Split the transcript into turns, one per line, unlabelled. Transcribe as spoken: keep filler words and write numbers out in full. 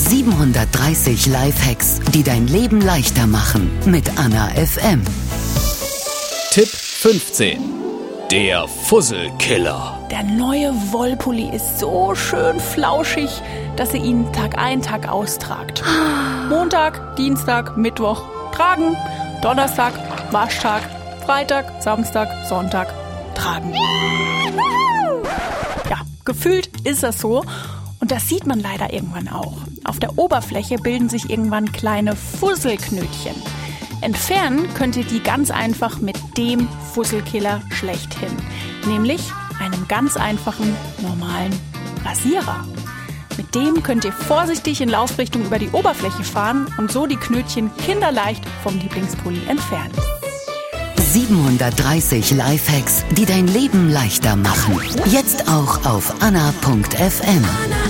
siebenhundertdreißig Lifehacks, die dein Leben leichter machen. Mit Anna F M.
Tipp fünfzehn. Der Fusselkiller.
Der neue Wollpulli ist so schön flauschig, dass ihr ihn Tag ein, Tag aus tragt. Montag, Dienstag, Mittwoch tragen, Donnerstag, Waschtag, Freitag, Samstag, Sonntag tragen. Ja, gefühlt ist das so. Und das sieht man leider irgendwann auch. Auf der Oberfläche bilden sich irgendwann kleine Fusselknötchen. Entfernen könnt ihr die ganz einfach mit dem Fusselkiller schlechthin. Nämlich einem ganz einfachen, normalen Rasierer. Mit dem könnt ihr vorsichtig in Laufrichtung über die Oberfläche fahren und so die Knötchen kinderleicht vom Lieblingspulli entfernen.
siebenhundertdreißig Lifehacks, die dein Leben leichter machen. Jetzt auch auf anna punkt f m.